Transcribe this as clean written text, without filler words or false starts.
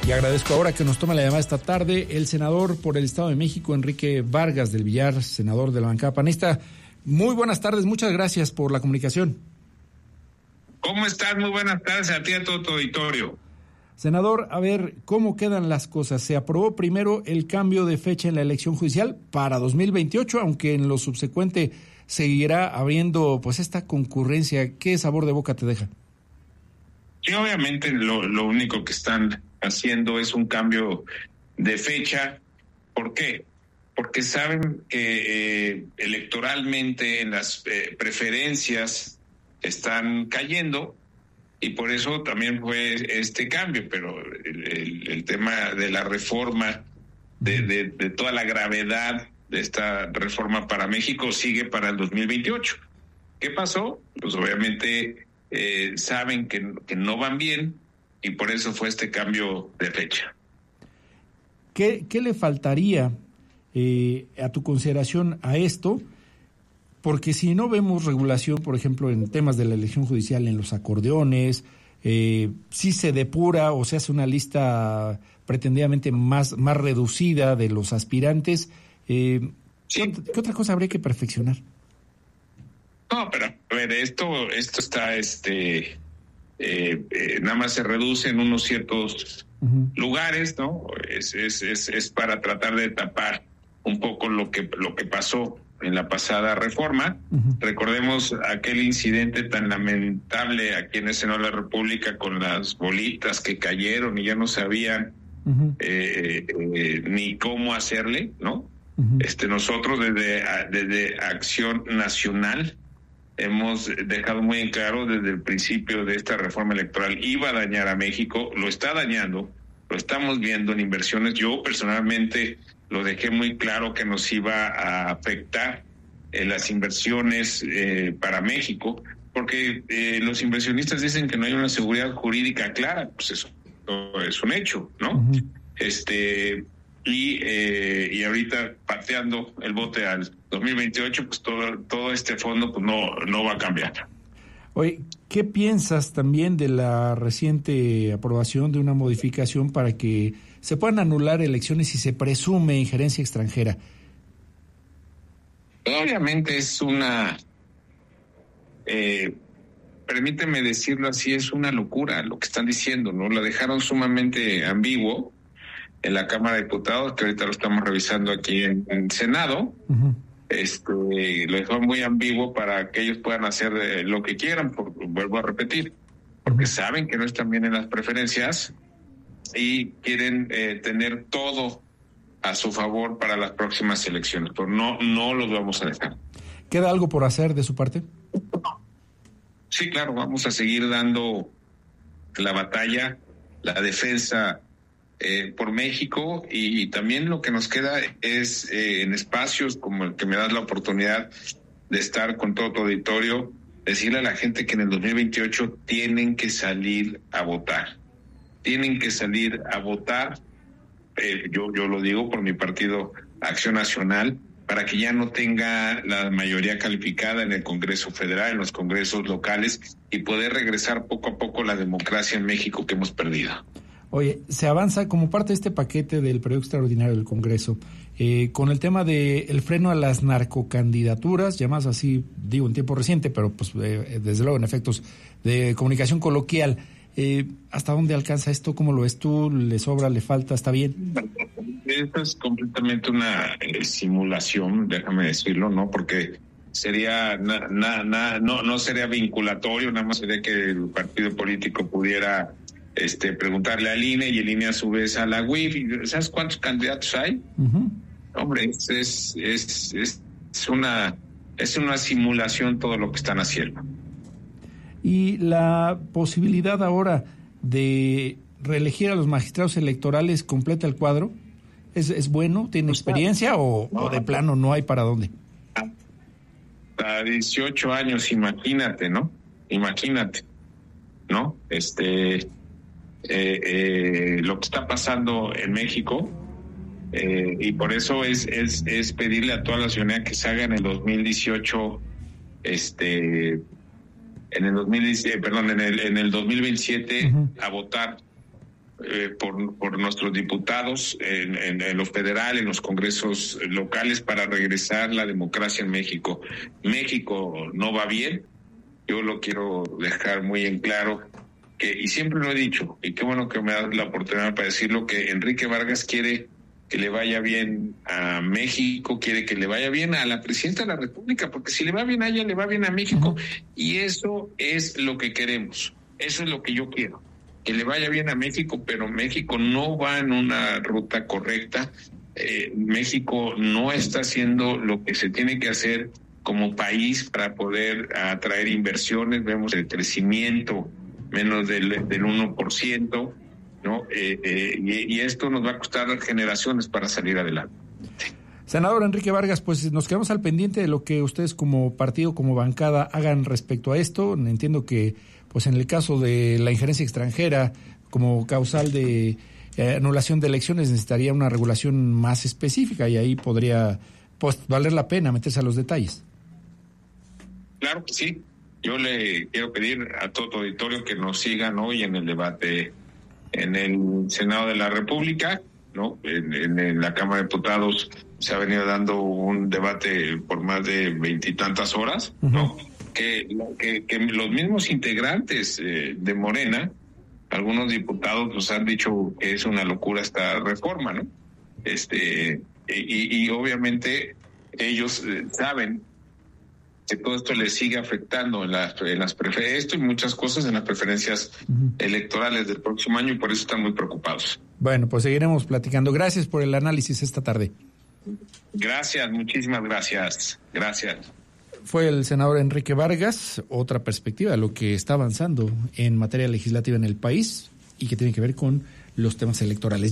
Y agradezco ahora que nos tome la llamada esta tarde el senador por el Estado de México, Enrique Vargas del Villar, senador de la bancada panista. Muy buenas tardes, muchas gracias por la comunicación. ¿Cómo estás? Muy buenas tardes a ti y a todo tu auditorio. Senador, a ver, ¿cómo quedan las cosas? Se aprobó primero el cambio de fecha en la elección judicial para 2028, aunque en lo subsecuente seguirá habiendo pues esta concurrencia. ¿Qué sabor de boca te deja? Sí, obviamente lo único que están haciendo es un cambio de fecha. ¿Por qué? Porque saben que electoralmente en las preferencias están cayendo y por eso también fue este cambio, pero el tema de la reforma, de toda la gravedad de esta reforma para México sigue para el 2028. ¿Qué pasó? Pues obviamente saben que no van bien y por eso fue este cambio de fecha. ¿Qué le faltaría a tu consideración a esto? Porque si no vemos regulación, por ejemplo, en temas de la elección judicial, en los acordeones, si se depura o se hace una lista pretendidamente más reducida de los aspirantes, sí. ¿Qué otra cosa habría que perfeccionar? No, pero a ver, esto está, nada más se reduce en unos ciertos lugares, ¿no? Es para tratar de tapar un poco lo que pasó en la pasada reforma. Recordemos aquel incidente tan lamentable aquí en el Senado de la República con las bolitas que cayeron y ya no sabían ni cómo hacerle, ¿no? Nosotros desde Acción Nacional hemos dejado muy en claro desde el principio de esta reforma electoral iba a dañar a México, lo está dañando, lo estamos viendo en inversiones. Yo personalmente lo dejé muy claro que nos iba a afectar las inversiones para México, porque los inversionistas dicen que no hay una seguridad jurídica clara, pues eso es un hecho, ¿no? Y ahorita pateando el bote al 2028, pues todo este fondo pues no va a cambiar. Oye, ¿qué piensas también de la reciente aprobación de una modificación para que se puedan anular elecciones si se presume injerencia extranjera? Obviamente es permíteme decirlo así, es una locura lo que están diciendo, ¿no? La dejaron sumamente ambiguo en la Cámara de Diputados, que ahorita lo estamos revisando aquí en Senado. Lo dejaron muy ambiguo para que ellos puedan hacer lo que quieran, vuelvo a repetir, porque saben que no están bien en las preferencias y quieren tener todo a su favor para las próximas elecciones, pero no los vamos a dejar. ¿Queda algo por hacer de su parte? Sí, claro, vamos a seguir dando la batalla, la defensa por México, y también lo que nos queda es en espacios como el que me das la oportunidad de estar con todo tu auditorio, decirle a la gente que en el 2028 tienen que salir a votar. Tienen que salir a votar, yo lo digo por mi partido Acción Nacional, para que ya no tenga la mayoría calificada en el Congreso Federal, en los congresos locales, y poder regresar poco a poco la democracia en México que hemos perdido. Oye, se avanza como parte de este paquete del periodo extraordinario del Congreso, con el tema del freno a las narcocandidaturas, llamadas así, digo, en tiempo reciente, pero pues desde luego en efectos de comunicación coloquial. ¿Hasta dónde alcanza esto? ¿Cómo lo ves tú? ¿Le sobra, le falta? ¿Está bien? Esto es completamente una simulación, déjame decirlo, ¿no? Porque sería no sería vinculatorio, nada más sería que el partido político pudiera preguntarle al INE y el INE a su vez a la UIF. ¿Sabes cuántos candidatos hay? Hombre, es una simulación todo lo que están haciendo. Y la posibilidad ahora de reelegir a los magistrados electorales completa el cuadro, ¿es bueno? ¿Tiene experiencia o de plano no hay para dónde? A 18 años, imagínate, ¿no? Imagínate, ¿no? Lo que está pasando en México, y por eso es pedirle a toda la ciudadanía que salga en el 2018, en el 2027 a votar, por nuestros diputados en lo federal, en los congresos locales, para regresar la democracia en México. México no va bien, yo lo quiero dejar muy en claro, y siempre lo he dicho, y qué bueno que me das la oportunidad para decirlo, que Enrique Vargas quiere que le vaya bien a México, quiere que le vaya bien a la presidenta de la República, porque si le va bien a ella, le va bien a México, y eso es lo que queremos, eso es lo que yo quiero, que le vaya bien a México, pero México no va en una ruta correcta, México no está haciendo lo que se tiene que hacer como país para poder atraer inversiones, vemos el crecimiento menos del 1%, ¿no? Y esto nos va a costar generaciones para salir adelante. Senador Enrique Vargas, pues nos quedamos al pendiente de lo que ustedes como partido, como bancada, hagan respecto a esto. Entiendo que, pues en el caso de la injerencia extranjera como causal de anulación de elecciones, necesitaría una regulación más específica, y ahí podría, pues, valer la pena meterse a los detalles. Claro que sí. Yo le quiero pedir a todo tu auditorio que nos sigan hoy en el debate en el Senado de la República, ¿no? En la Cámara de Diputados se ha venido dando un debate por más de 20 y tantas horas, ¿no? Que los mismos integrantes de Morena, algunos diputados nos han dicho que es una locura esta reforma, ¿no? Y obviamente ellos saben que todo esto les sigue afectando en las esto y muchas cosas en las preferencias electorales del próximo año, y por eso están muy preocupados. Bueno, pues seguiremos platicando. Gracias por el análisis esta tarde. Gracias, muchísimas gracias. Gracias. Fue el senador Enrique Vargas, otra perspectiva de lo que está avanzando en materia legislativa en el país y que tiene que ver con los temas electorales.